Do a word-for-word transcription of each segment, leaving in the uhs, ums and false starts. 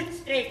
Straight.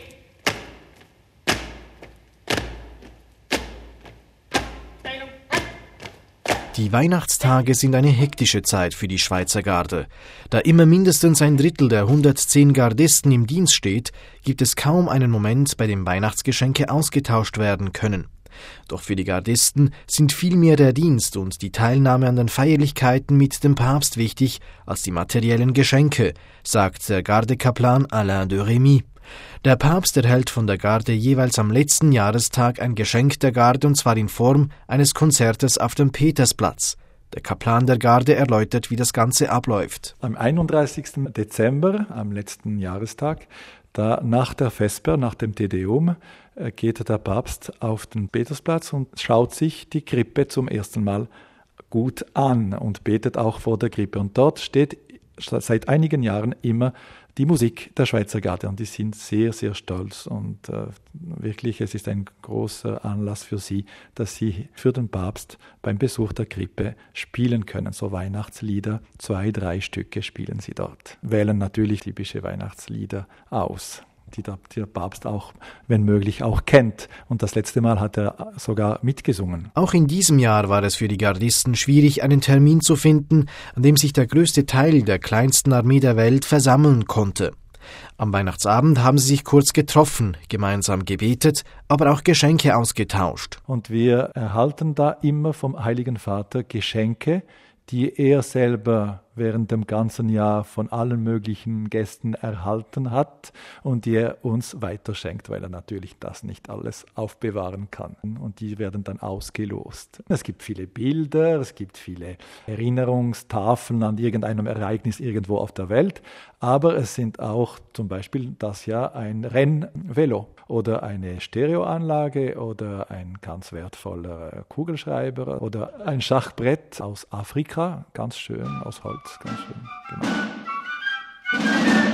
Die Weihnachtstage sind eine hektische Zeit für die Schweizer Garde. Da immer mindestens ein Drittel der hundertzehn Gardisten im Dienst steht, gibt es kaum einen Moment, bei dem Weihnachtsgeschenke ausgetauscht werden können. Doch für die Gardisten sind vielmehr der Dienst und die Teilnahme an den Feierlichkeiten mit dem Papst wichtig als die materiellen Geschenke, sagt der Gardekaplan Alain de Rémy. Der Papst erhält von der Garde jeweils am letzten Jahrestag ein Geschenk der Garde, und zwar in Form eines Konzertes auf dem Petersplatz. Der Kaplan der Garde erläutert, wie das Ganze abläuft. Am einunddreißigsten Dezember, am letzten Jahrestag, da nach der Vesper, nach dem Te Deum, geht der Papst auf den Petersplatz und schaut sich die Krippe zum ersten Mal gut an und betet auch vor der Krippe. Und dort steht seit einigen Jahren immer die Musik der Schweizer Garde, und die sind sehr, sehr stolz, und äh, wirklich, es ist ein großer Anlass für sie, dass sie für den Papst beim Besuch der Krippe spielen können. So Weihnachtslieder, zwei, drei Stücke spielen sie dort. Wählen natürlich typische Weihnachtslieder aus, die der, die der Papst auch, wenn möglich, auch kennt. Und das letzte Mal hat er sogar mitgesungen. Auch in diesem Jahr war es für die Gardisten schwierig, einen Termin zu finden, an dem sich der größte Teil der kleinsten Armee der Welt versammeln konnte. Am Weihnachtsabend haben sie sich kurz getroffen, gemeinsam gebetet, aber auch Geschenke ausgetauscht. Und wir erhalten da immer vom Heiligen Vater Geschenke, die er selber während dem ganzen Jahr von allen möglichen Gästen erhalten hat und die er uns weiterschenkt, weil er natürlich das nicht alles aufbewahren kann. Und die werden dann ausgelost. Es gibt viele Bilder, es gibt viele Erinnerungstafeln an irgendeinem Ereignis irgendwo auf der Welt, aber es sind auch zum Beispiel das Jahr ein Rennvelo oder eine Stereoanlage oder ein ganz wertvoller Kugelschreiber oder ein Schachbrett aus Afrika, ganz schön, aus Holz. Ganz schön, genau.